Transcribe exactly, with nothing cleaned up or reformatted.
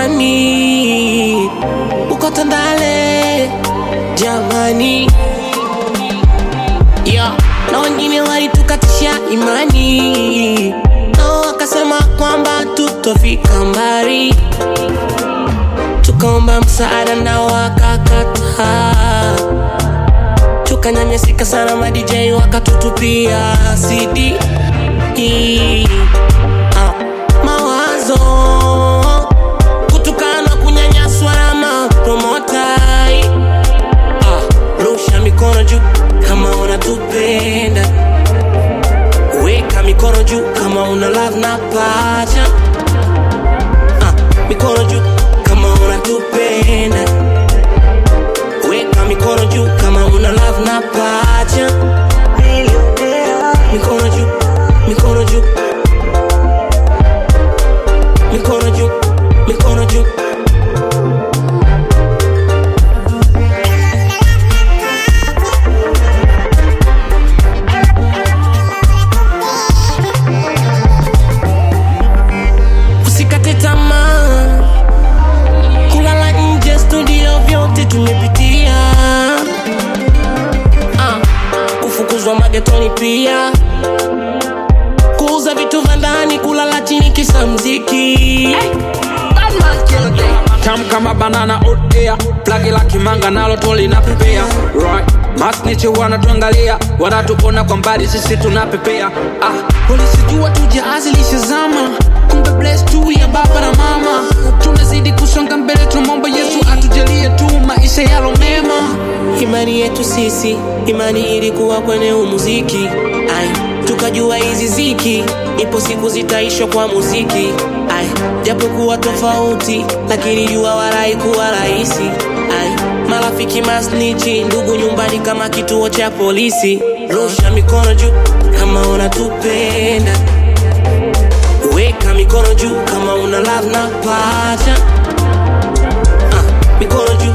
imani uko Tandale jamani, yeah. Na wengine walitukatisha imani, nao wakasema kwamba tutofika mbali, tukaomba msaada na wakakataa, tukanyanyasika sana, ma D J wakatutupia C D. Ah, mawazo kutukana, kunyanyaswa na mapromotai. Ah, rusha mikono juu kama unatupenda, weka mikono juu kama una love na pacha. Ah, mikono juu kama unatupenda, weka mikono juu kama una love na pacha. Mikono juu, mikono juu, mikono juu, mikono juu. Usikate tamaa, kulala nje studio vyote tumepitia. Ah, kufukuzwa magetoni pia, kuuza vitu vya ndani, kulala chini kisa mziki. Hey, bad man kill day. Tam kama banana out air, plagi la kimanga nalo toli na pepea. Right, masnichi wanatuangalia, wanatuona kwa mbali sisi tunapepea. Ah, polisi jua tujazilisha zama, kumbe bless tu ya baba na mama. Tunazidi kusonga mbele, tunamwomba Yesu atujalie tu maisha yalo mema. Imani yetu sisi, imani ilikuwa kwenye umuziki. Ay, tukajua hizi ziki ipo siku zitaisha kwa muziki. Ay, japo kuwa tofauti lakini jua warai kuwa rahisi. Ay, marafiki masnichi, ndugu nyumbani kama kituo cha polisi. Rusha mikono juu kama unatupenda, weka mikono juu kama una love na pacha. Ah, mikono juu